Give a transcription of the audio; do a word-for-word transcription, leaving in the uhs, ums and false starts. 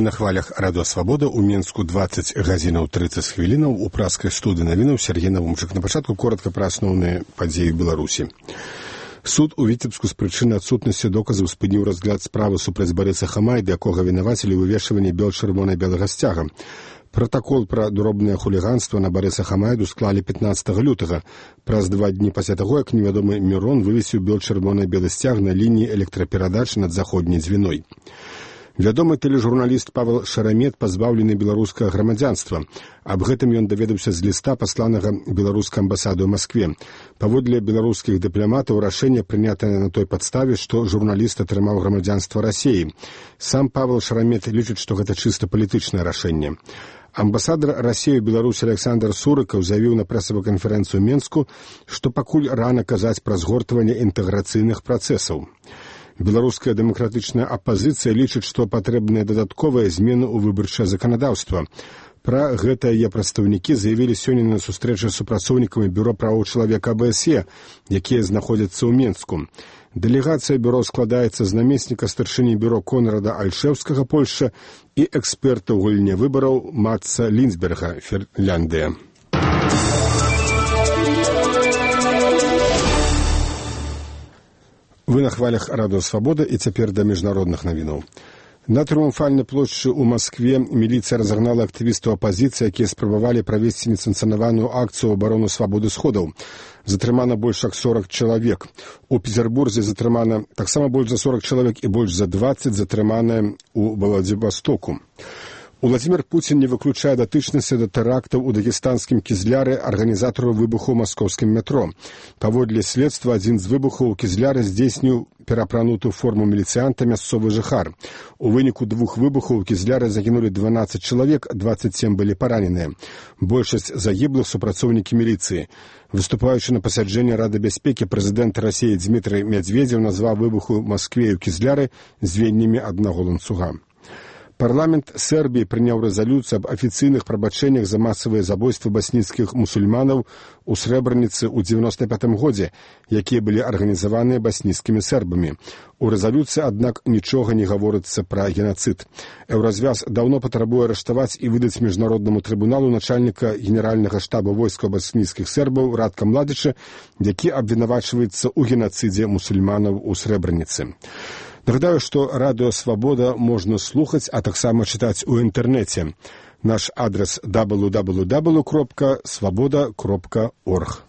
на хвалях Радио Свобода у Менску двадцать гадзінаў тридцать хвілінаў у праскай студыі навінаў Сергей Навумчык. На пачатку коротка пра асноўныя падзеі Беларусі. Суд у Віцебску з прычыны адсутнасці доказаў спыніў разгляд справы супраць Барыса Хамайды, якога вінавацілі ў вывешванні бел-чырвона-белага сцяга. Протакол пра дробнае хуліганства на Барыса Хамайду склалі пятнаццатага лютага. Праз два дні пасля таго, як невядомы Мірон вывесіў бел-чырвона-белы сцяг на лініі электраперадач над заходняй дзвіной. Вядомы тэлежурналіст Павел Шарамет пазбаўлены беларускага грамадзянства. Аб гэтым ён даведаўся з ліста, пасланага беларускай амбасады ў Маскве. Паводле беларускіх дыпламатаў рашэнне прынятае на той падставе, што журналіст атрымаў грамадзянства Расіі. Сам Павел Шарамет лічыць, што гэта чыста палітычнае рашэнне. Амбасадар Расіі ў Беларусі Александр Сурыкаў заявіў на прэсавую канферэнцыю ў Менску, што пакуль рана казаць пра згортванне інтэграцыйных працэсаў. Беларуская дэмакратычная апазіцыя лічыць, што патрэбныя дадатковыя змены ў выбарчае заканадаўства. Пра гэта яе прадстаўнікі заявілі сёння на сустрэчы з супрацоўнікамі бюро правоў чалавека А Б С Е, якія знаходзяцца ў Менску. Дэлегацыя бюро складаецца з намесніка старшыні бюро Конрада Альшэўскага, Польшча, і эксперта ў гульне выбараў Матса Лінцберга, Фінляндыя. Вы на хвалях Радио Свобода і цяпер да міжнародных навінаў. На Трыумфальнай плошчы ў Маскве міліцыя разагнала актывістаў апазіцыі, якія спрабавалі правесці несанкцыянаваную акцыю ў абарону свабоды сходаў. Затрымана больш як сорок чалавек. У Петербурзе затрымана таксама больш за сорок чалавек і больш за дваццаць затрыманыя ў Владзівастоку. Уладзімір Пуцін не выключае датычнасці да тэрактаў у дагестанскім Кізляры арганізатару выбуху ў маскоўскім метро. Паводле следства, адзін з выбухаў у Кізляры здзейсніў перапранутую форму міліцыянта мясцовы жыхар. У выніку двух выбухаў у Кізляры загінулі дванаццаць чалавек, дваццаць сем былі параненыя. Большасць загіблых супрацоўнікі міліцыі. Выступаючы на пасяджэнні Рады бяспекі, прэзідэнт Расіі Дзмітрый Мядзведзеў назваў выбуху ў Маскве і ў Кізляры звеннямі аднаго ланцуга. Парламент Сербіі прыняў рэзалюцыю аб афіцыйных прабачэннях за масавыя забойствы басніцкіх мусульманаў у Срэбраніцы ў дзевяноста пятым годзе, якія былі арганізаваныя басніцкімі сербамі. У рэзалюцыі, аднак, нічога не гаворыцца пра генацыд. Еўразвяз даўно патрабуе арыштаваць і выдаць міжнароднаму трыбуналу начальніка генеральнага штаба войскаў басніцкіх сербаў Радка Младыча, які абвінавачваецца ў генацыдзе мусульманаў у Срэбраніцы. Нагадаю, што Радио Свобода можна слухаць, а таксама чытаць у інтэрнэце. Наш адрес дабл ю дабл ю дабл ю крапка свобода крапка орг.